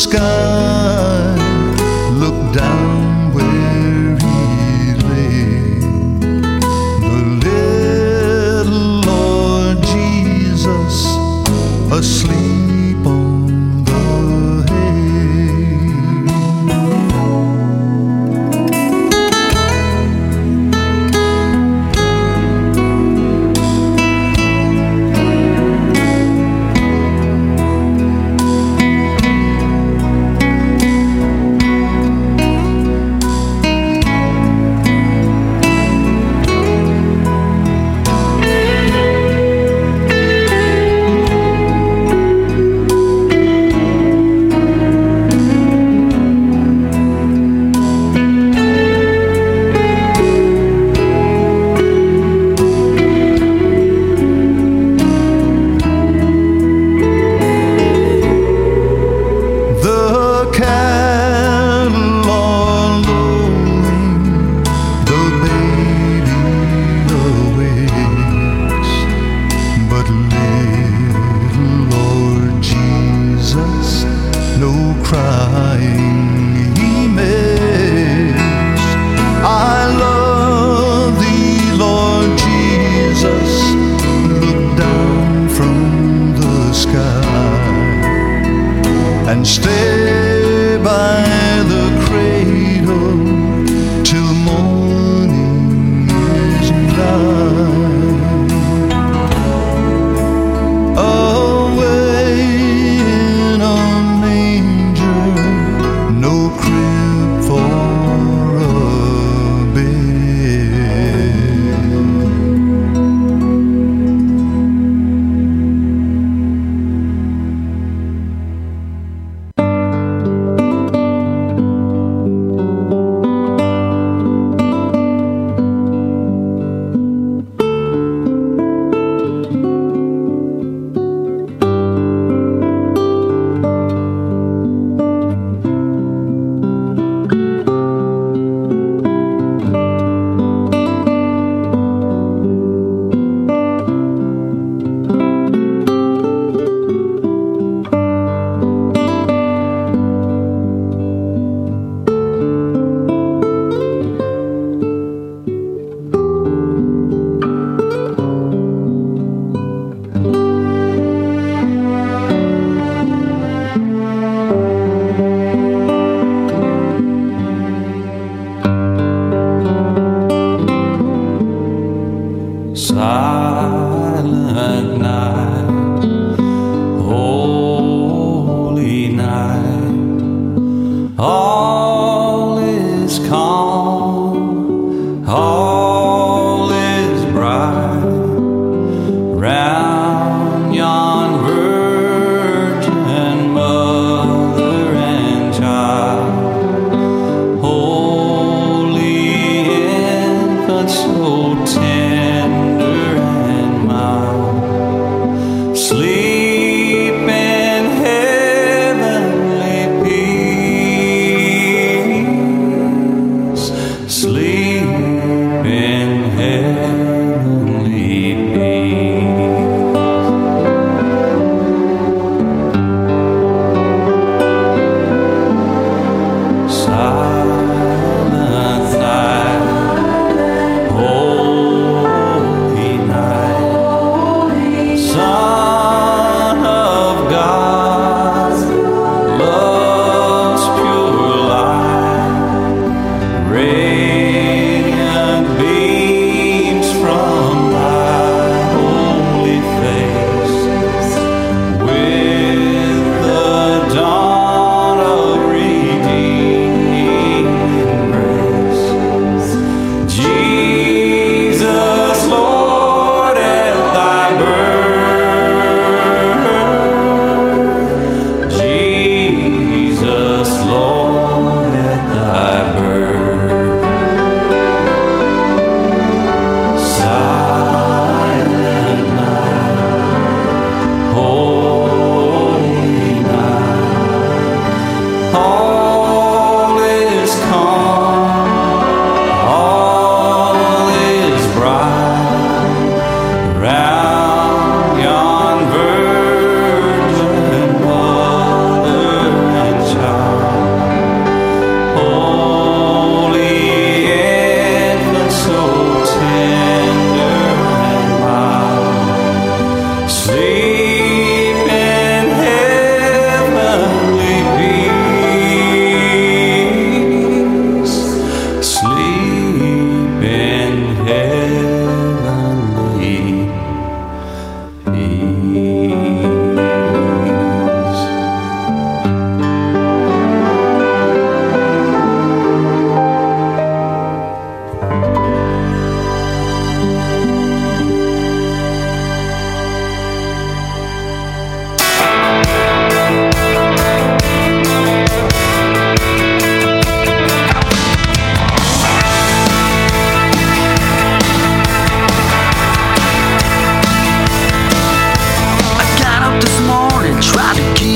sky, looked down where he lay. The little Lord Jesus asleep on the hay. Crying he makes. I love thee, Lord Jesus. Look down from the sky and stay by the cradle till morning is nigh. Away in a no crib for a bed. Silent night, holy night, all is calm, all is bright, round yon virgin mother and child, holy infant so tender and mild, sleep in heavenly peace.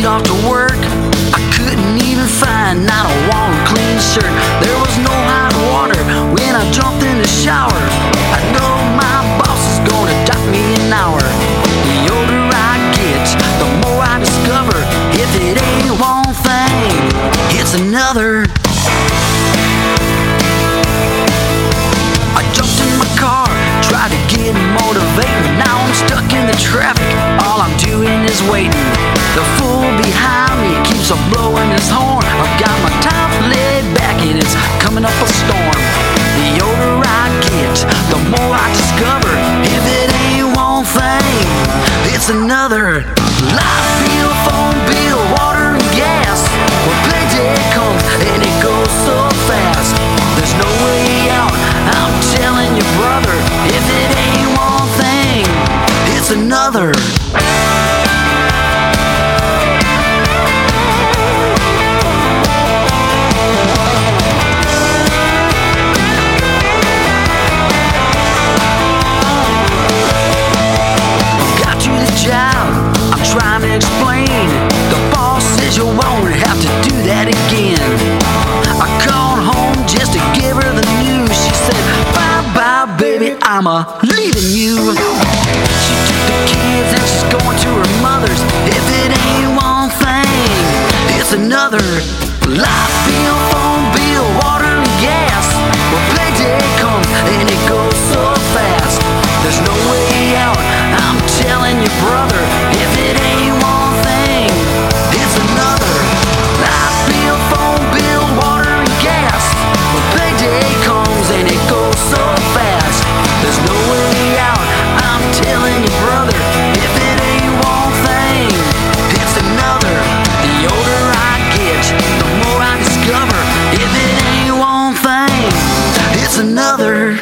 headed off to work. I couldn't even find not a warm, clean shirt. There was no hot water when I jumped in the shower. I know my boss is gonna dock me an hour. The older I get, the more I discover. If it ain't one thing, it's another. I jumped in my car, tried to get motivated. Now I'm stuck in the traffic, all I'm doing is waiting. The fool behind me keeps on blowing his horn. I've got my top laid back and it's coming up a storm. The older I get, the more I discover. If it ain't one thing, it's another. Light bill, phone bill, water and gas. When payday comes and it goes so fast, there's no way out, I'm telling you, brother. If it ain't one thing, it's another. Got to the job, I'm trying to explain. The boss says you won't have to do that again. I called home just to give her the news. She said, bye-bye, baby, I'm leaving you. She took the kids and she's going to her mother's. If it ain't one thing, it's another. Light bill, phone bill, water and gas. When payday comes and it goes so fast, there's no way out, I'm telling you, brother. If it ain't one thing, it's another. Light bill, phone bill, water and gas. When payday comes and it goes so fast, there's no way out, I'm telling you, brother. If it ain't one thing, it's another. The older I get, the more I discover. If it ain't one thing, it's another.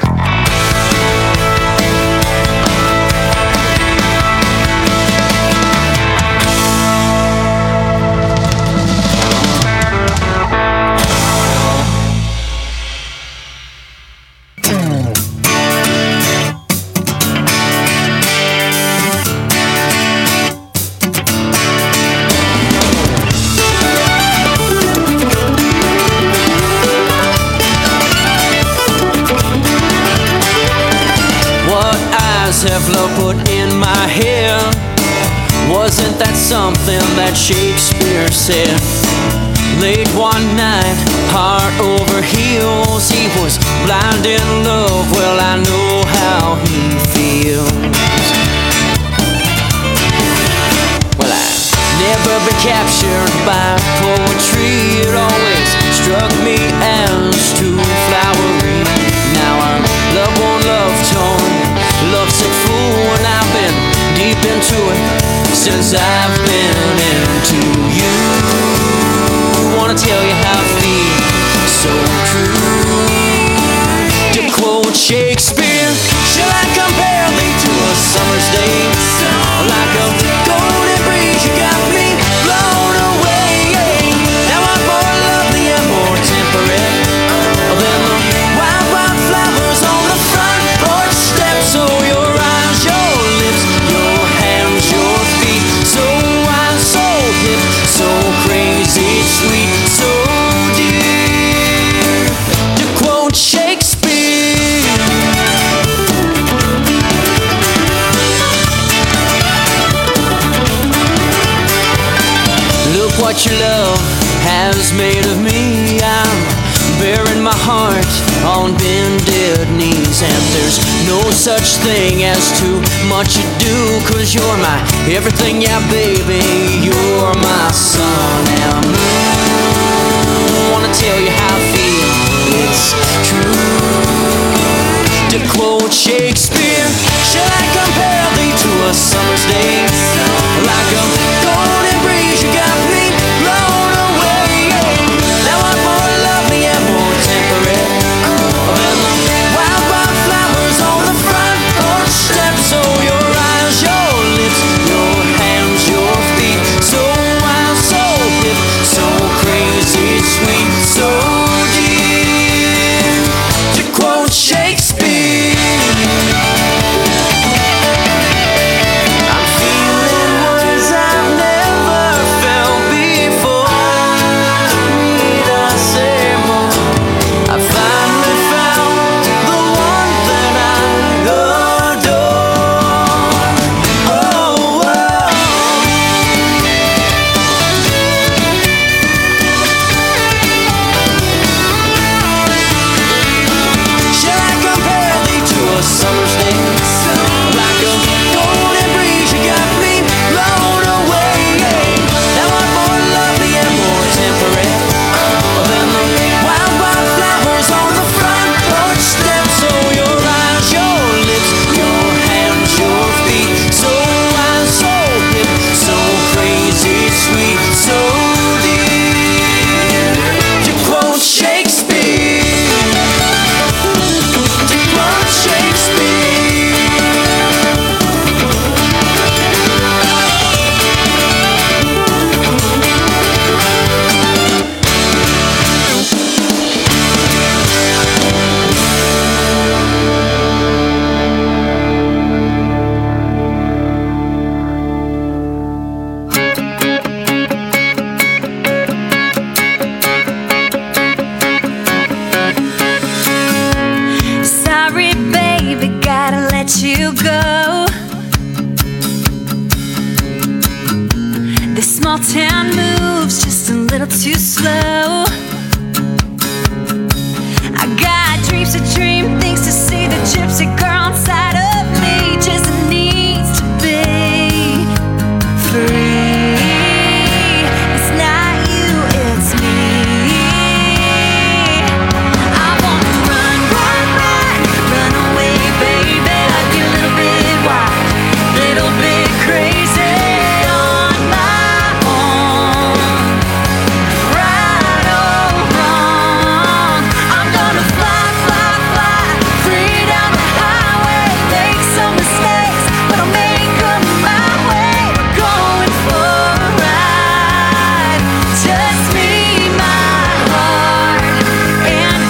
Have love put in my head? Wasn't that something that Shakespeare said? Late one night, heart over heels, he was blind in love. Well, I know how he feels. Well, I've never been captured by poetry. It always struck me as too flowery. Now I'm love one, love torn, lovesick fool, and I've been deep into it since I've been into you. Wanna tell you how I feel, so true. To quote Shakespeare, shall I compare thee to a summer's day? Like a golden breeze, you got me blown away. Now I'm more lovely and more temperate than the wild, wild flowers on the front porch steps. So your eyes, your lips, your hands, your feet, so wild, so hip, so crazy, sweet, so dear. To quote Shakespeare. Look what your love has made of me. I'm bearing my heart on bended knees, and there's no such thing as too much to do, 'cause you're my everything, yeah baby, you're my sun and moon. Wanna tell you how I feel, it's true. To quote Shakespeare, shall I compare thee to a summer's day? Like a golden breeze, you got me blown away. Now I'm more lovely and more temperate than the wild, wild flowers on the front porch steps. So your eyes, your lips, your hands, your feet, so town moves just a little too slow. I got dreams to dream, things to see. The gypsy girl inside of me just needs to be free. It's not you, it's me. I wanna run, run, run, run away, baby. I get a little bit wild, little bit crazy on my own. Right or wrong, I'm gonna fly, fly, fly, free down the highway. Make some mistakes, but I'll make them my way. We're going for a ride, just me, my heart, and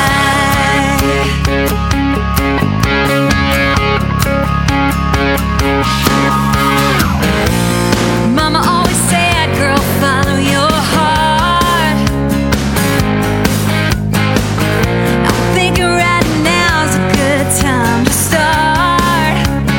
Mama always said, girl, follow your heart. I'm thinking right now's a good time to start.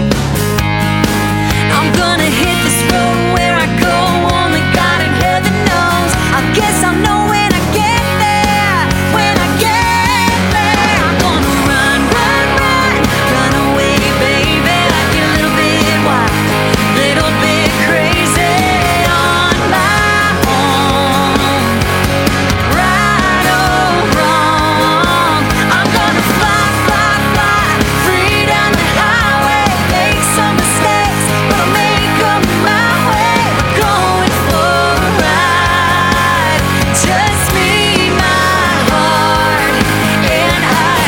I'm gonna hit this road where I go, only God in heaven knows. I guess I'll know when I get there, when I get there. I'm gonna run, run, run, run away, baby. I get a little bit wild, little bit crazy on my own. Right or wrong, I'm gonna fly, fly, fly, free down the highway. Make some mistakes, but I'll make them my way. We're going for a ride, just me, my heart, and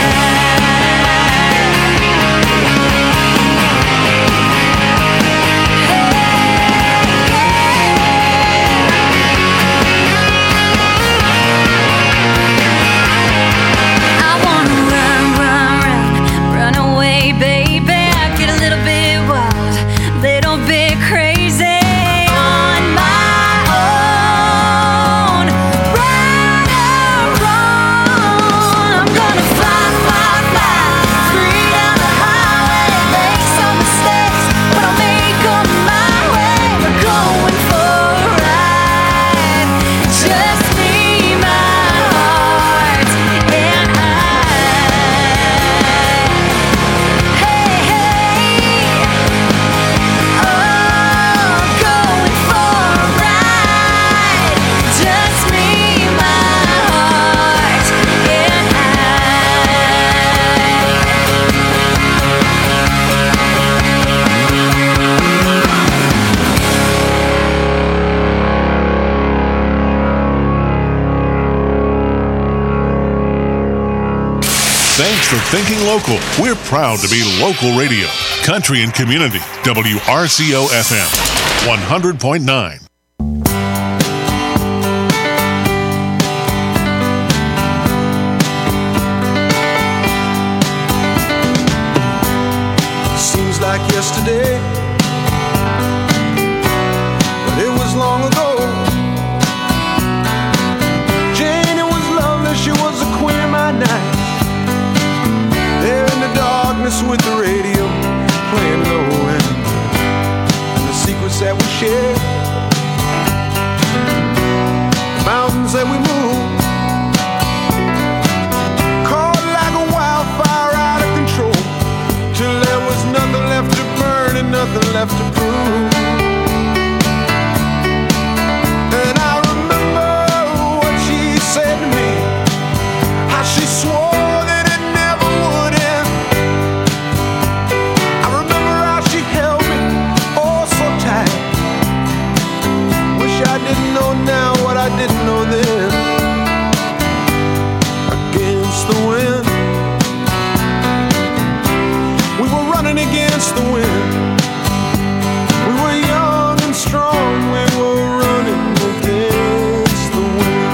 I wanna run, run, run, run away, baby. I get a little bit wild, little bit crazy on my own. Right or wrong, I'm gonna fly, fly, fly, free down the highway. Make some mistakes, but I'll make them my way. We're going for a ride, just me, my heart, and Hey, hey, oh, going for a ride, just me, my heart, and Thanks for thinking local. We're proud to be local radio. Country and community. WRCO FM 100.9. Seems like yesterday, but it was long ago. Janie was lovely, she was the queen of my night. There in the darkness with the radio playing low, and the secrets that we share, the mountains that we move, caught like a wildfire out of control, till there was nothing left to burn and nothing left to prove. And I remember what she said to me, how she swore that it never would end. I remember how she held me oh so tight. Wish I didn't know now what I didn't know then. Against the wind, we were running against the wind. We were young and strong, we were running against the wind.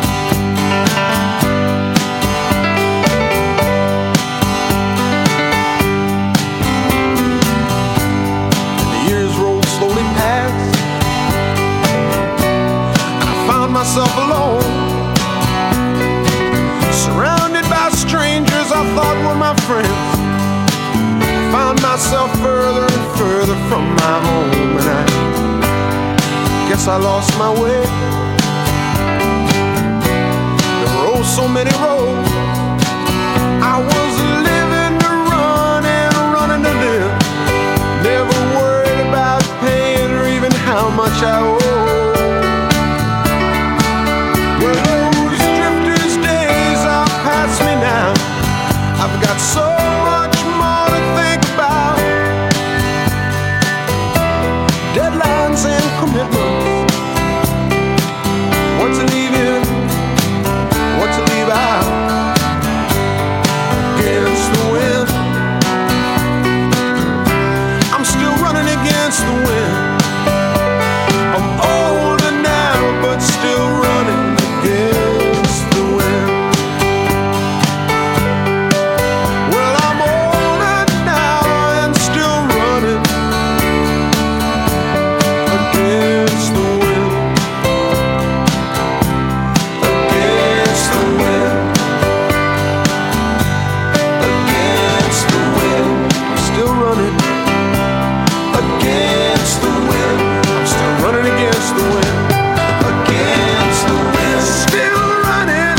And the years rolled slowly past, and I found myself alone, surrounded by strangers I thought were my friends. Found myself further and further from my home, and I guess guess I lost my way. There were oh so many roads. I was living to run and running to live. Never worried about paying or even how much I owe. Well, those drifters' days are past me now. I've got so much more to think about. Deadlines and commitments. What to leave in, what to leave out. Against the wind, I'm still running against the wind. I'm older now, but still running against the wind. Well, I'm older now and still running against the wind. Against the wind. Against the wind. I'm still running against the wind. I'm still running against the wind. Against the wind. Still running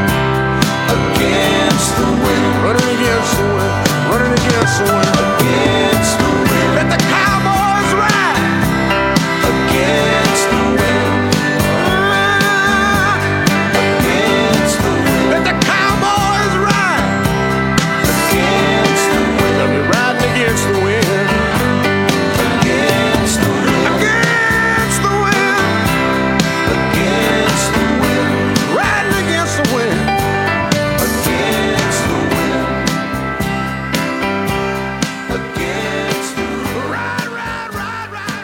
against the wind. Running against the wind. Running against the wind. Against the wind. Let the cowboys ride against the wind. Against the wind. Let the cowboys ride against the wind. Let me riding against the wind. Against the wind. Against the wind. Against the wind. Riding against the wind. Against the wind. Against the wind. Ride, ride, ride, ride,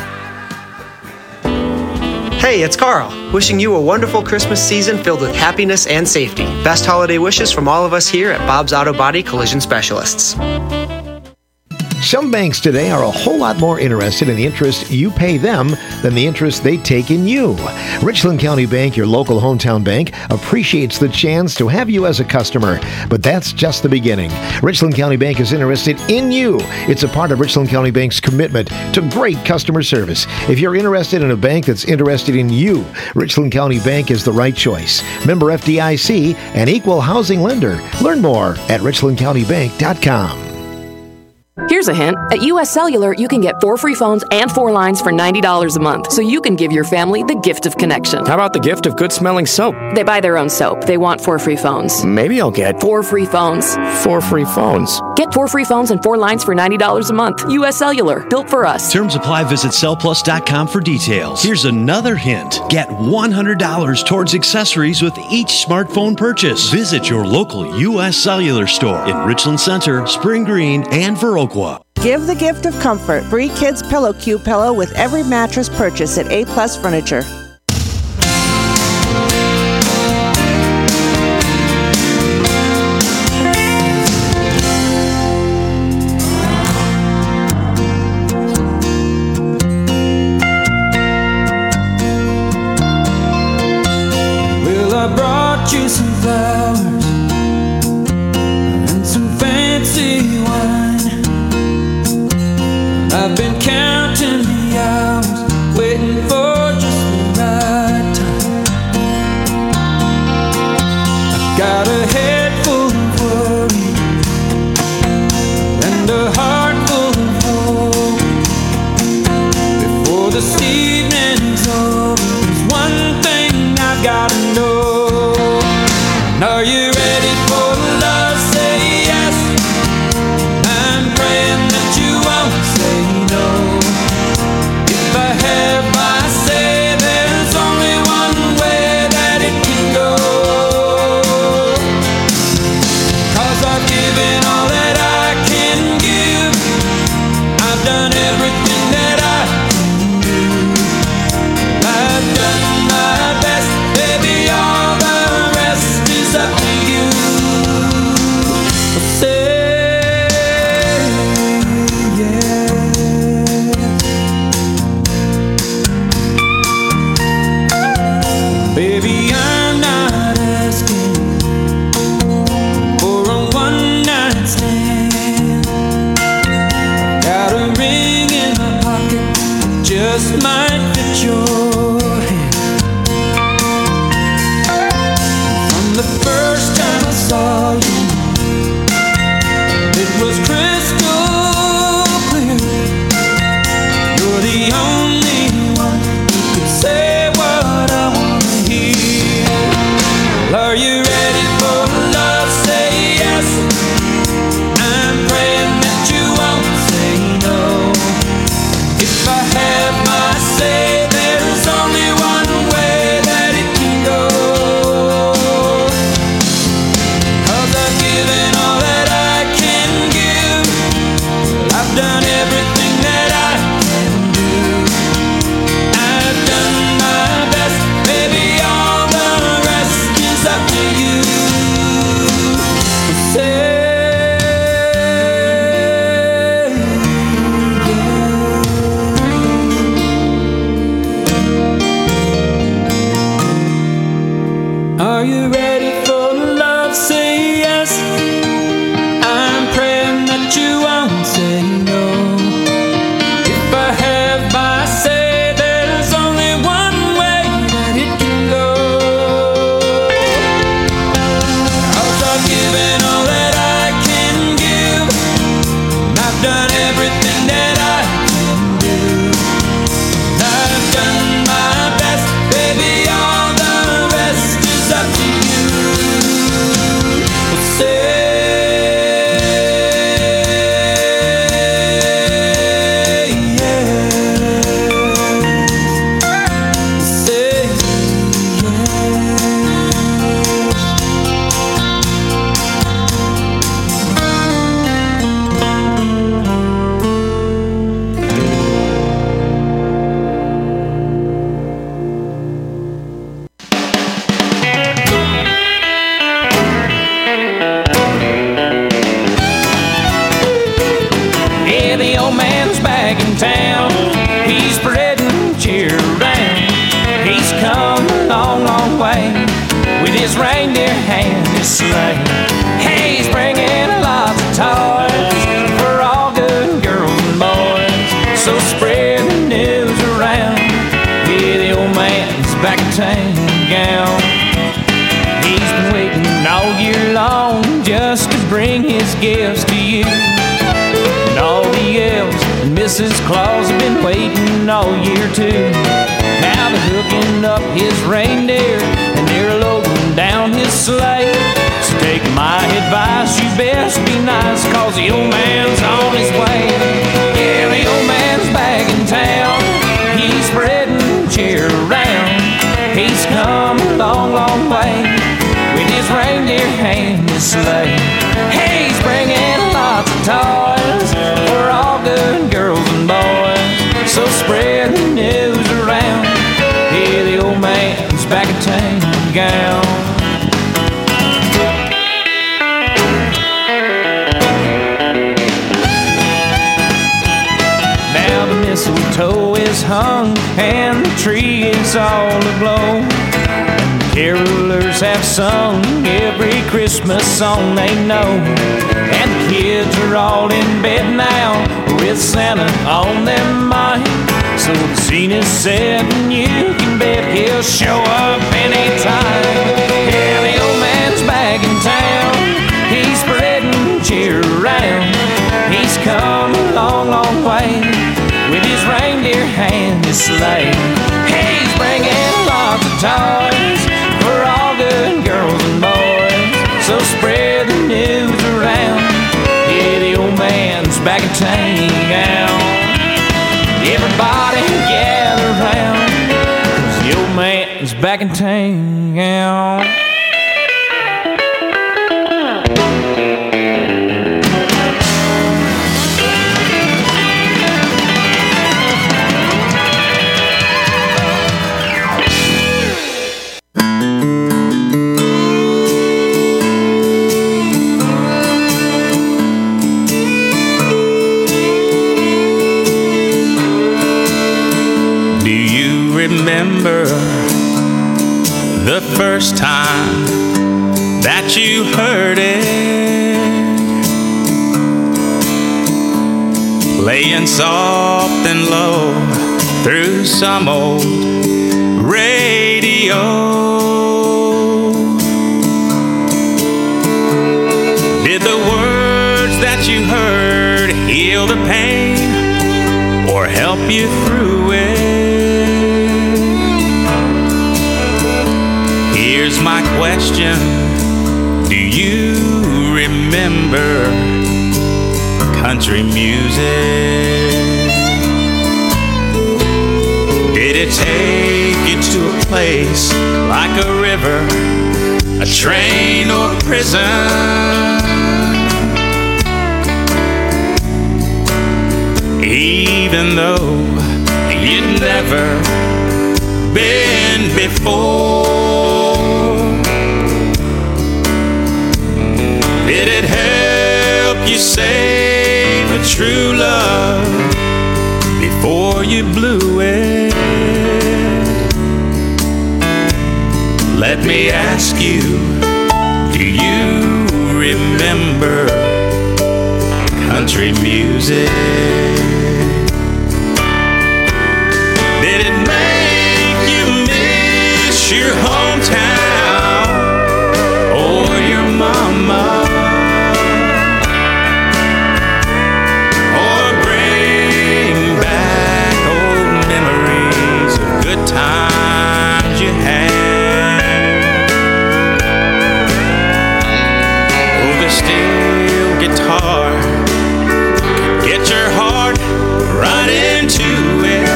ride. Hey, it's Carl, wishing you a wonderful Christmas season filled with happiness and safety. Best holiday wishes from all of us here at Bob's Auto Body Collision Specialists. Some banks today are a whole lot more interested in the interest you pay them than the interest they take in you. Richland County Bank, your local hometown bank, appreciates the chance to have you as a customer, but that's just the beginning. Richland County Bank is interested in you. It's a part of Richland County Bank's commitment to great customer service. If you're interested in a bank that's interested in you, Richland County Bank is the right choice. Member FDIC, an equal housing lender. Learn more at richlandcountybank.com. Here's a hint. At U.S. Cellular, you can get 4 free phones and 4 lines for $90 a month, so you can give your family the gift of connection. How about the gift of good-smelling soap? They buy their own soap. They want 4 free phones. Maybe I'll get 4 free phones. 4 free phones. Get 4 free phones and 4 lines for $90 a month. U.S. Cellular, built for us. Terms apply. Visit cellplus.com for details. Here's another hint. Get $100 towards accessories with each smartphone purchase. Visit your local U.S. Cellular store in Richland Center, Spring Green, and Viroqua. Give the gift of comfort. Free Kids Pillow Cube pillow with every mattress purchase at A Plus Furniture. Well, I brought you some flowers and some fancy wine. I've been counting the hours, waiting for just the right time. I've got a head full of worry and a heart full of hope. Before this evening's over, there's one thing I've got to know. Are you ready for love? Say yes. I'm praying that you won't say no. If I have my say, there's only one way that it can go. 'Cause I've given all that I can give. I've done everything that I can do. I've done my best, baby, all the rest is up to you. Say baby, I'm not asking for a one-night stand. Got a ring in my pocket, just might fit your his sleigh. Hey, he's bringing lots of toys for all good girls and boys. So spread the news around. Yeah, the old man's back in town. He's been waiting all year long just to bring his gifts to you. And all the elves and Mrs. Claus have been waiting all year too. Now they're hooking up his reindeer and they're loading down his sleigh. So take my advice, you best be nice, cause the old man's on his way. Yeah, the old man's back in town. He's spreading cheer around. He's come a long, long way with his reindeer and his sleigh. Hey, he's bringing lots of toys for all good girls and boys. So spread the news around. Yeah, the old man's back in town, gal. Now the mistletoe is hung and the tree is all aglow. And the carolers have sung every Christmas song they know. And the kids are all in bed now with Santa on their mind. So the scene is set and you can bet he'll show up anytime. Yeah, the old man's back in town. He's spreading cheer around. He's come a long, long way with his reindeer and his sleigh. Hey, he's bringing lots of toys for all good girls and boys. So spread the news around. Yeah, the old man's back in town. Everybody gather round, 'cause the old man's back in town. Remember the first time that you heard it, playing soft and low through some old radio. Did the words that you heard heal the pain or help you through it? Here's my question: do you remember country music? Did it take you to a place like a river, a train, or prison? Even though you'd never been before, did it help you save a true love before you blew it? Let me ask you, do you remember country music? Did it make you miss your hometown or your mama? Or bring back old memories of good times you had? Oh, the steel guitar could get your heart right into it.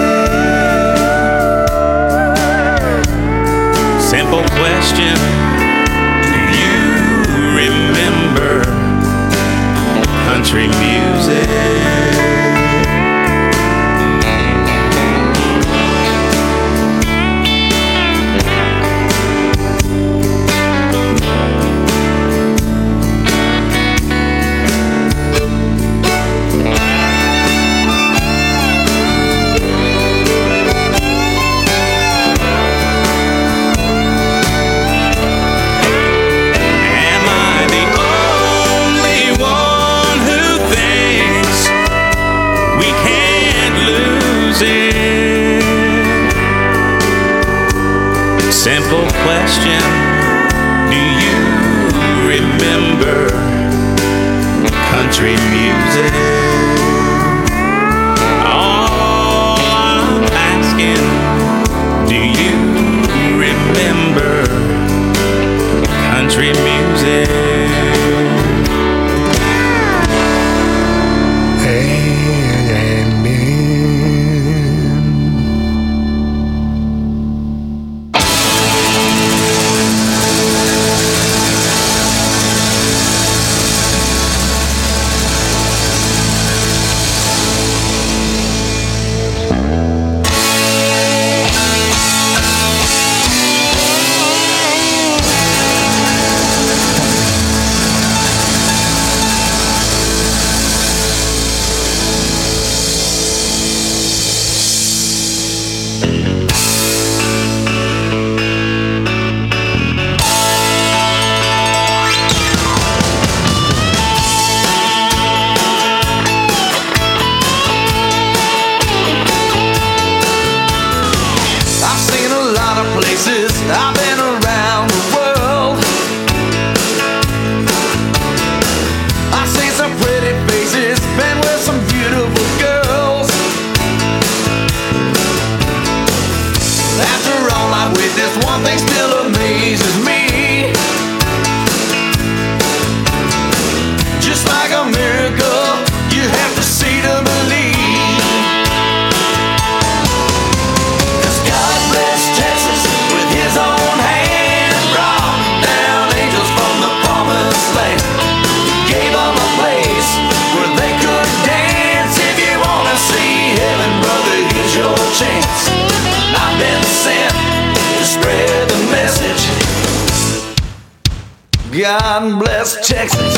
Simple question: do you remember country music? Simple question, do you remember country music? Oh, I'm asking, do you remember country music? I've been around the world. I've seen some pretty faces, been with some beautiful girls. After all I've witnessed, one thing still amazes me. Just like a miracle, you have to see to believe. Chance. I've been sent to spread the message. God bless Texas.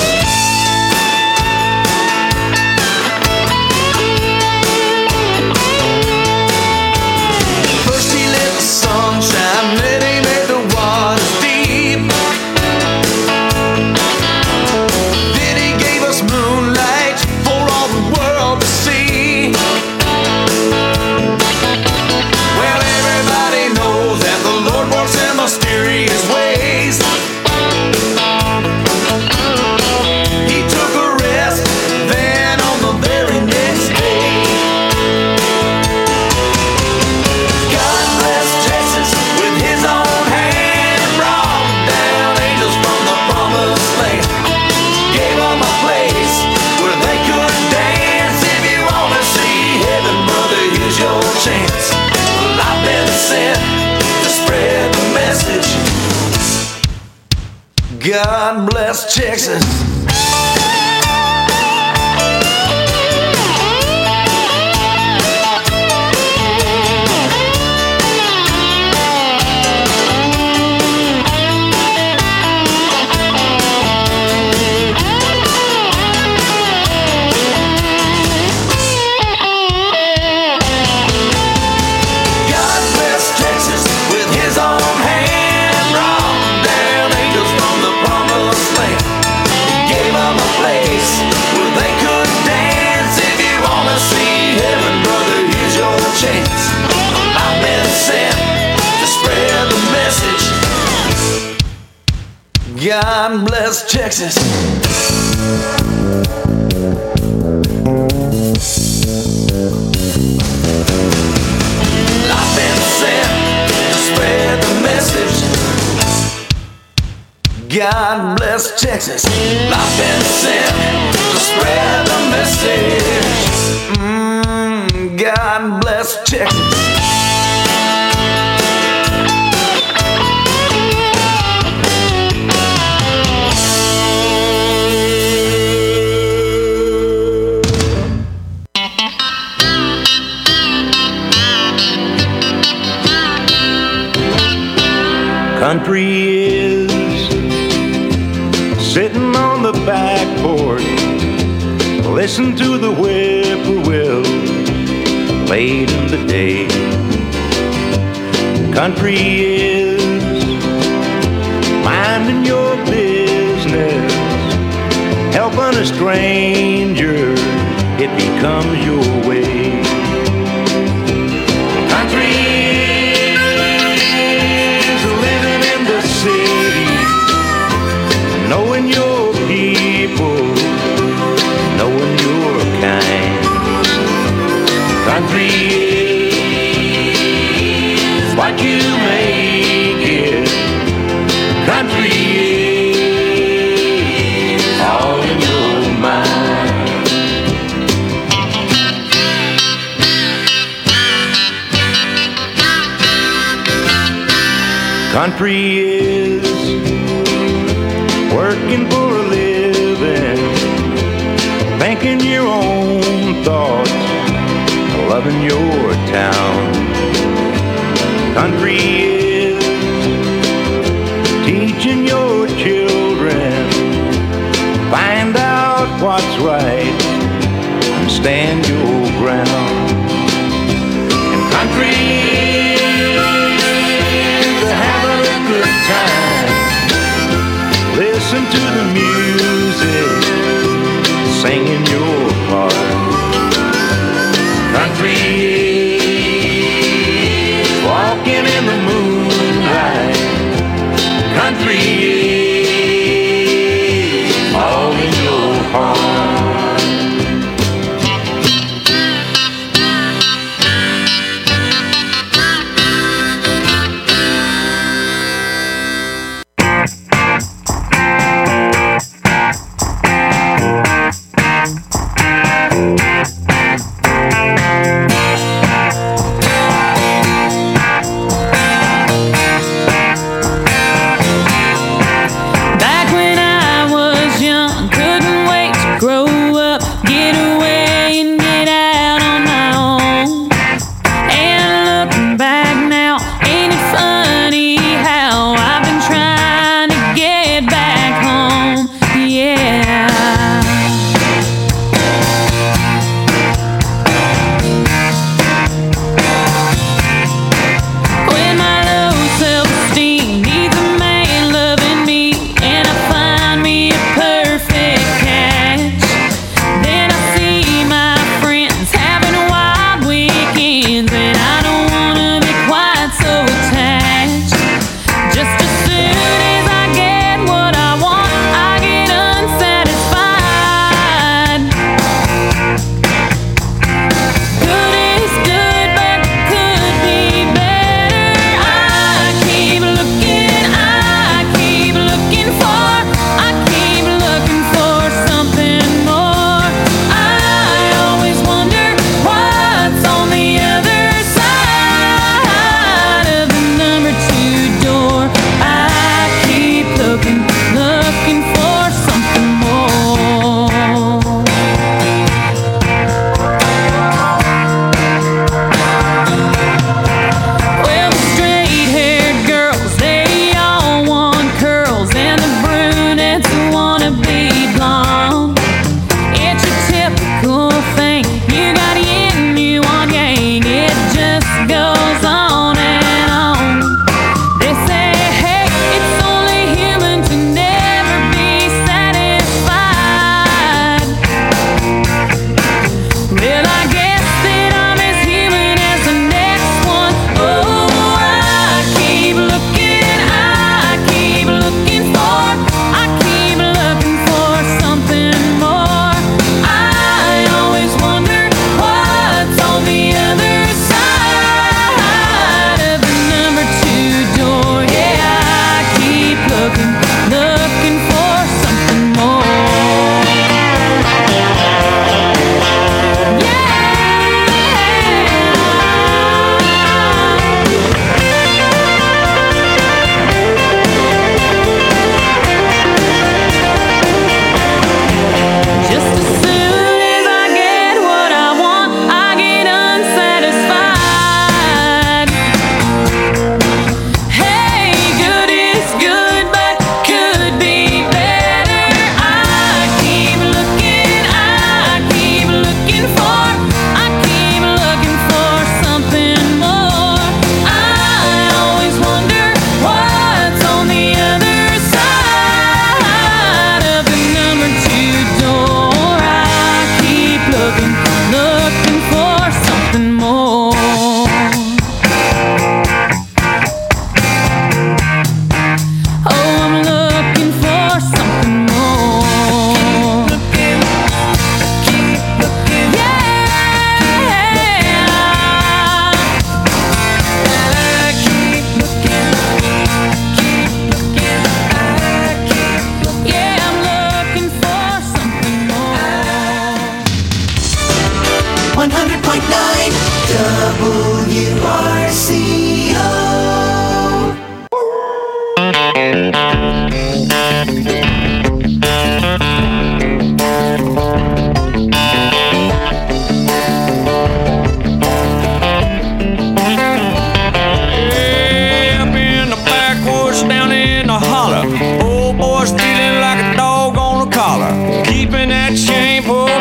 First he let the sun shine, then he made the waters deep. Then he gave us moonlight for all the world to see. Mysterious ways. He took a rest, then on the very next day. God bless Texas with his own hand, brought down angels from the promised land. Gave them a place where they could dance. If you wanna see heaven, brother, here's your chance. Well, I've been sent to spread the message. God bless Texas. Chance. I've been sent to spread the message. God bless Texas. I've been sent to spread the message. God bless Texas. I've been sent to spread the message. God bless Texas. Country is sitting on the back porch, listen to the whippoorwill late in the day. Country is minding your business, helping a stranger if he comes your way. Country is Country is all in your mind. Country is working for a living, thinking your own thoughts, loving your town. Country is teaching your children, find out what's right and stand your ground. And country is having a good time. Listen to the music, singing your part. Country is walking in the moon,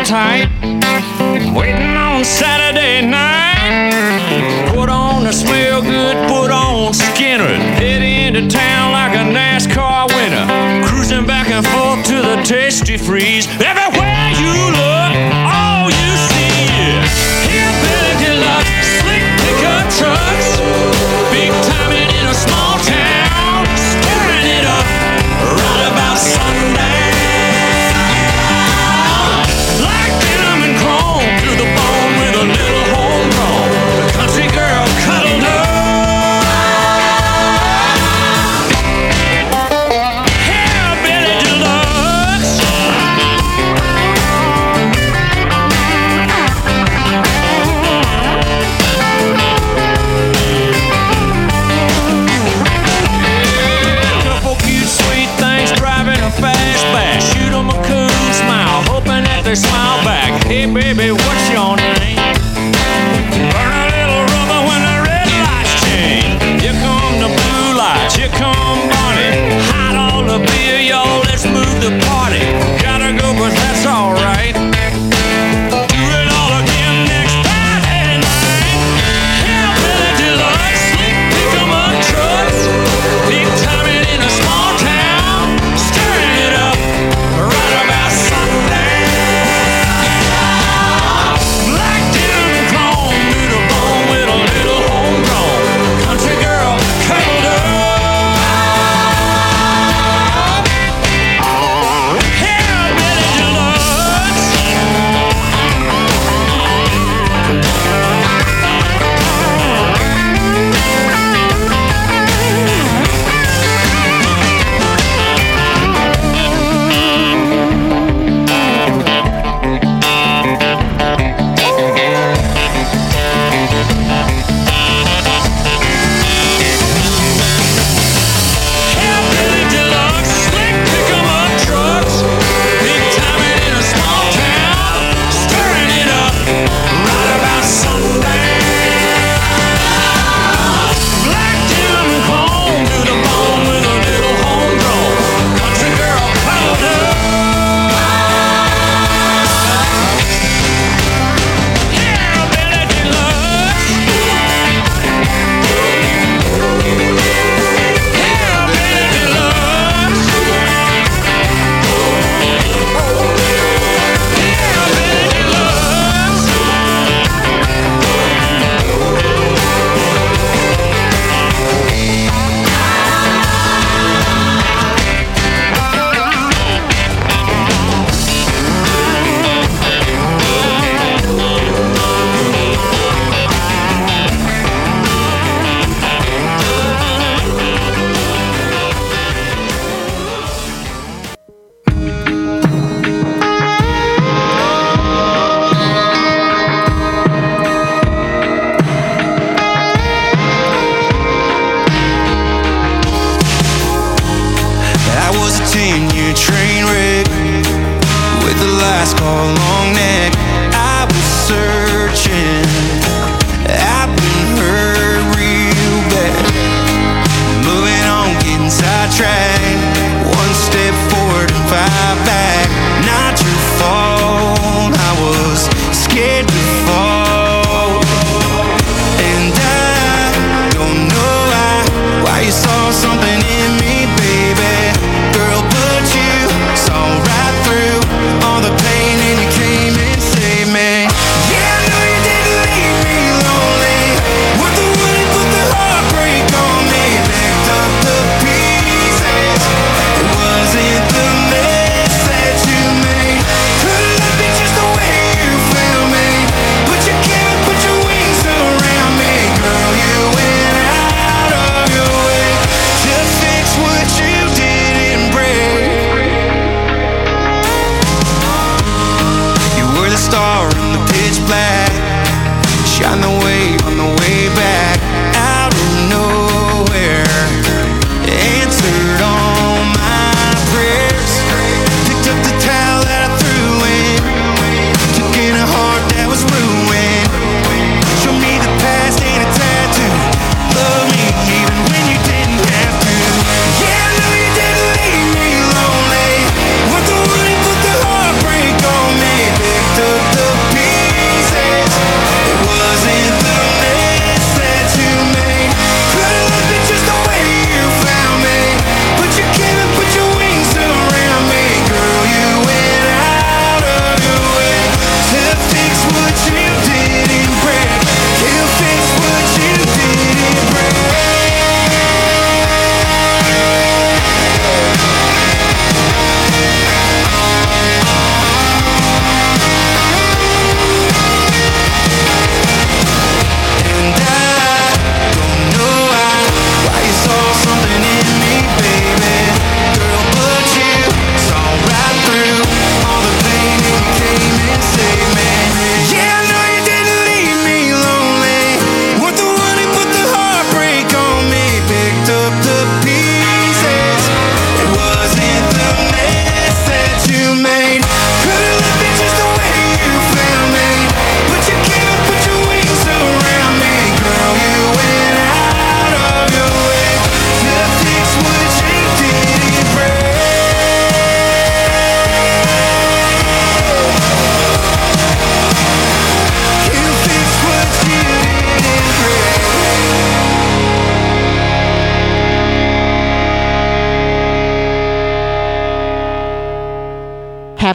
tight, waiting on Saturday night. Put on the smell good, put on Skinner, head into town like a NASCAR winner, cruising back and forth to the Tasty Freeze. Everywhere you look, all you see is hillbilly deluxe, slick pickup trucks, big timing in a small town, stirring it up right about sundown. Like denim and chrome to the bone with a little homegrown, the country girl cuddled up. Hillbilly deluxe.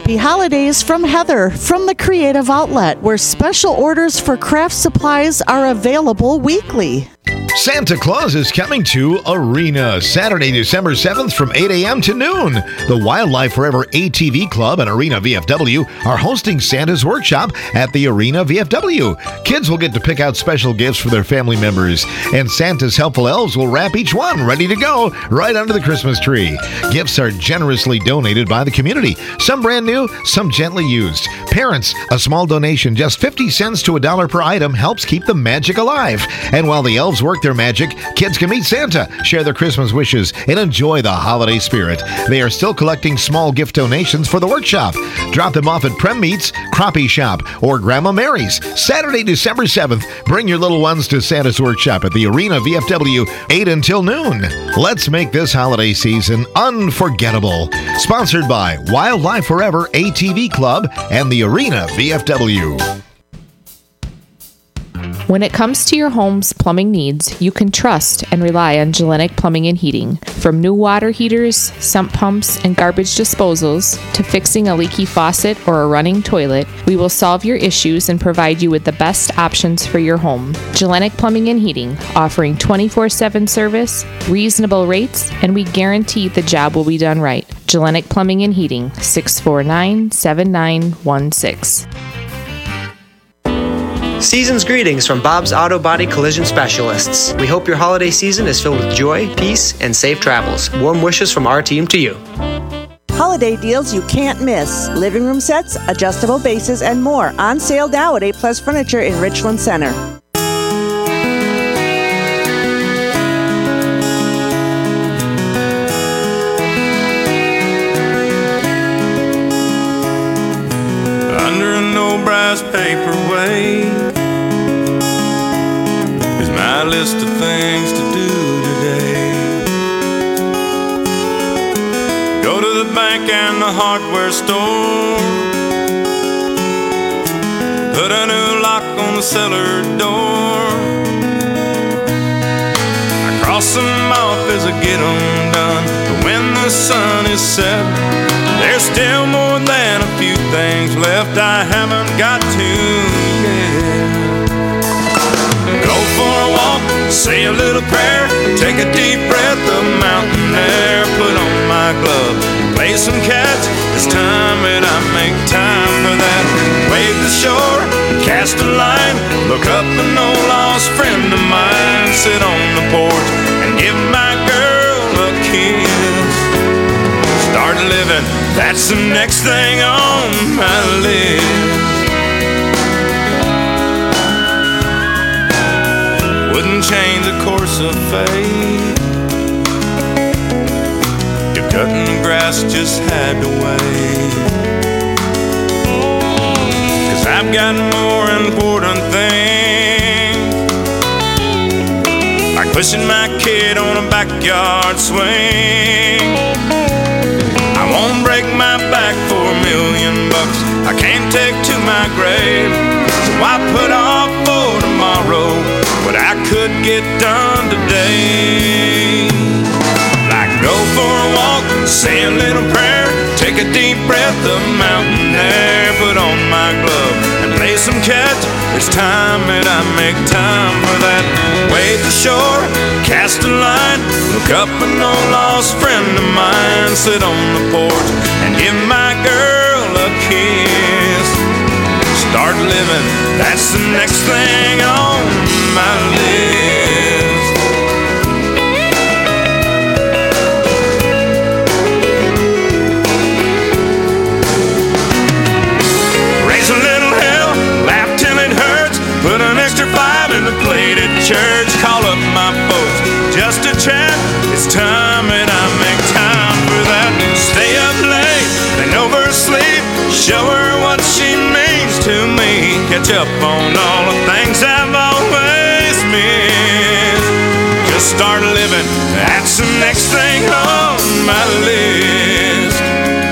Happy holidays from Heather from the Creative Outlet, where special orders for craft supplies are available weekly. Santa Claus is coming to Arena Saturday, December 7th from 8 a.m. to noon. The Wildlife Forever ATV Club and Arena VFW are hosting Santa's Workshop at the Arena VFW. Kids will get to pick out special gifts for their family members, and Santa's helpful elves will wrap each one ready to go right under the Christmas tree. Gifts are generously donated by the community, some brand new, some gently used. Parents, a small donation, just 50 cents to $1 per item, helps keep the magic alive. And while the elves work their magic, kids can meet Santa, share their Christmas wishes, and enjoy the holiday spirit. They are still collecting small gift donations for the workshop. Drop them off at Prem Meats, Crappie Shop, or Grandma Mary's. Saturday, December 7th, bring your little ones to Santa's Workshop at the Arena VFW, 8 until noon. Let's make this holiday season unforgettable. Sponsored by Wildlife Forever ATV Club and the Arena VFW. When it comes to your home's plumbing needs, you can trust and rely on Gellenic Plumbing and Heating. From new water heaters, sump pumps, and garbage disposals, to fixing a leaky faucet or a running toilet, we will solve your issues and provide you with the best options for your home. Gellenic Plumbing and Heating, offering 24/7 service, reasonable rates, and we guarantee the job will be done right. Gellenic Plumbing and Heating, 649-7916. Season's greetings from Bob's Auto Body Collision Specialists. We hope your holiday season is filled with joy, peace, and safe travels. Warm wishes from our team to you. Holiday deals you can't miss. Living room sets, adjustable bases, and more. On sale now at A Plus Furniture in Richland Center. Under an old brass paperweight is my list of things to do today. Go to the bank and the hardware store, put a new lock on the cellar door. I cross them off as I get them done, but when the sun is set, there's still more than a few things left I haven't got to yet. Go for a walk, say a little prayer, take a deep breath of mountain air, put on my glove, play some catch. It's time that I make time for that. Wave the shore, cast a line, look up an old lost friend of mine, sit on the porch and give my girl a kiss. Start living, that's the next thing on my list. Wouldn't change the course of fate if cutting the grass just had to wait. 'Cause I've got more important things, like pushing my kid on a backyard swing. I won't break my back for $1,000,000 I can't take to my grave. So I put off for tomorrow what I could get done today. Like go for a walk, say a little prayer, take a deep breath of mountain air, put on my glove and play some catch. It's time that I make time for that. Wade the shore, cast a line, look up an old lost friend of mine, sit on the porch and give my girl a kiss. Start living, that's the next thing on my list. Raise a little hell, laugh till it hurts, put an extra 5 in the plate at church, call up my folks just to chat. It's time that I make time for that. Stay up late, then oversleep, show her what she means to me, catch up on all the things I've always missed. Just start living, that's the next thing on my list.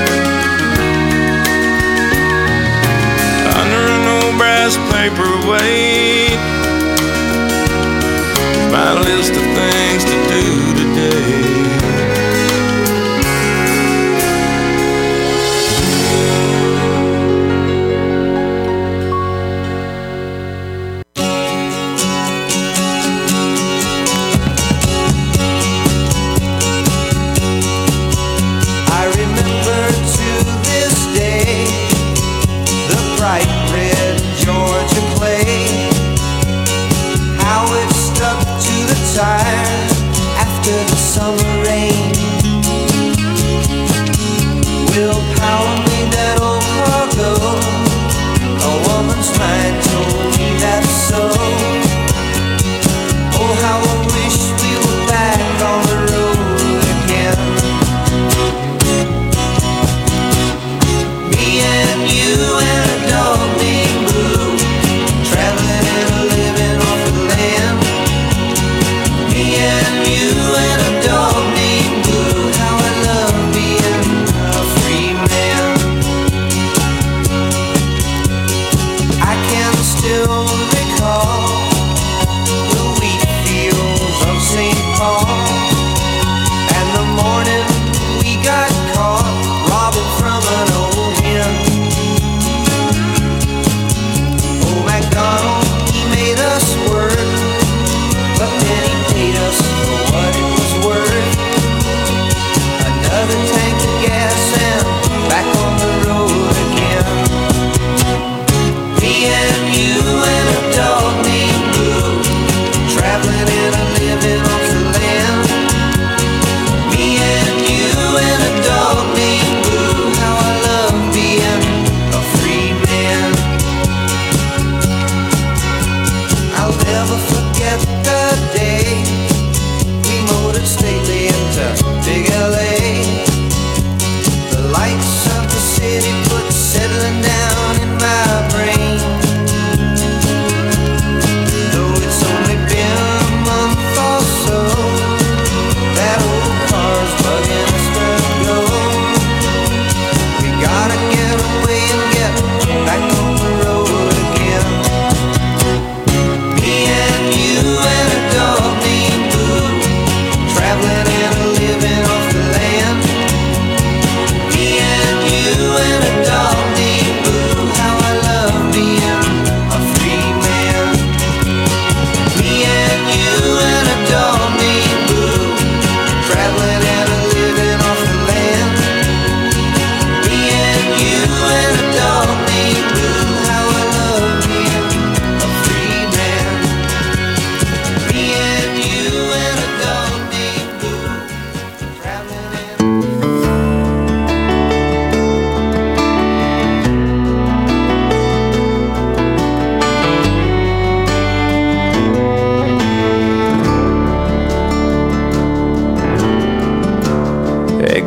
Under an old brass paperweight, my list of things to do today.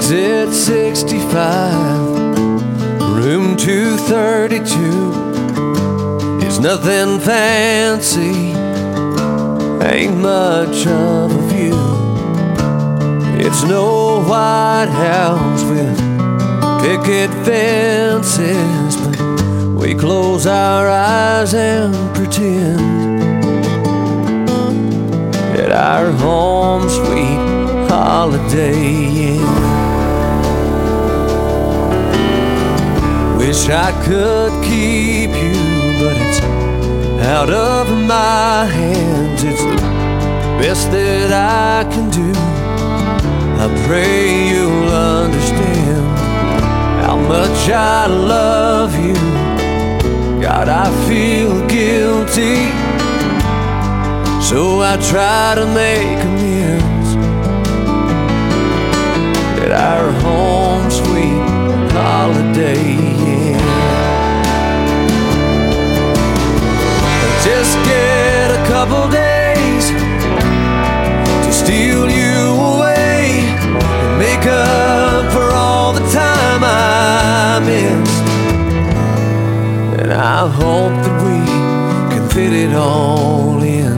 Exit 65, room 232. It's nothing fancy, ain't much of a view. It's no White House with picket fences, but we close our eyes and pretend that our home sweet Holiday Inn. Wish I could keep you, but it's out of my hands. It's the best that I can do. I pray you'll understand how much I love you. God, I feel guilty, so I try to make amends at our home sweet Holiday Inn. Just get a couple days to steal you away and make up for all the time I missed. And I hope that we can fit it all in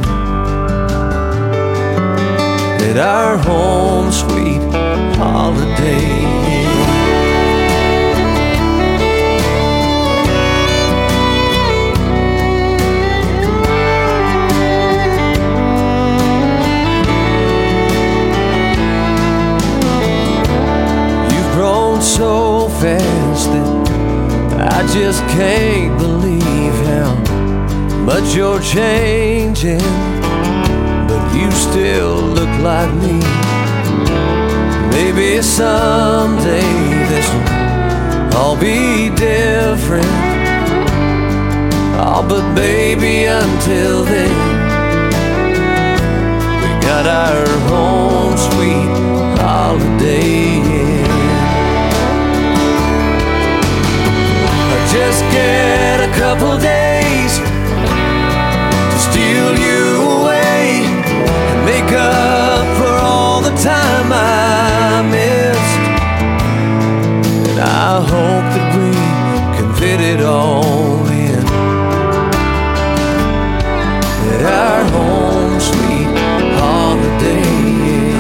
at our home sweet Holiday Inn. So fast that I just can't believe how much you're changing, but you still look like me. Maybe someday this will all be different. Oh, but baby, until then, we got our home sweet Holiday Inn. Just get a couple days to steal you away and make up for all the time I missed. And I hope that we can fit it all in at our home sweet Holiday Inn.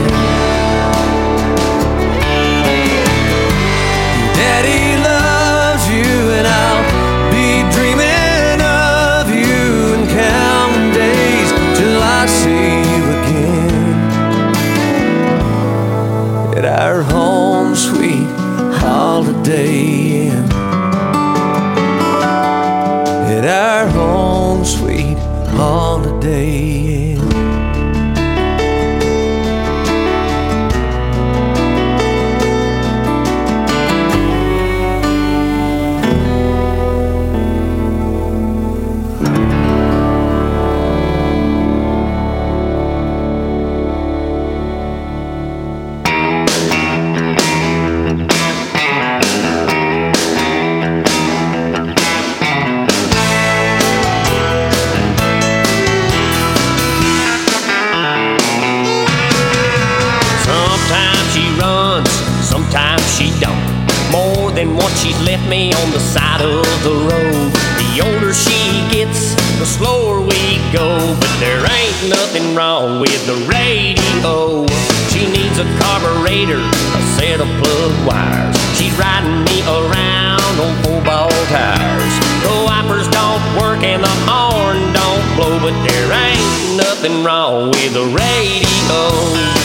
Daddy loves you, and I'll be dreaming of you and counting days till I see you again at our home sweet Holiday Inn. At our home sweet Holiday Inn. She don't. More than once she's left me on the side of the road. The older she gets, the slower we go. But there ain't nothing wrong with the radio. She needs a carburetor, a set of plug wires. She's riding me around on 4-ball tires. The wipers don't work and the horn don't blow, but there ain't nothing wrong with the radio.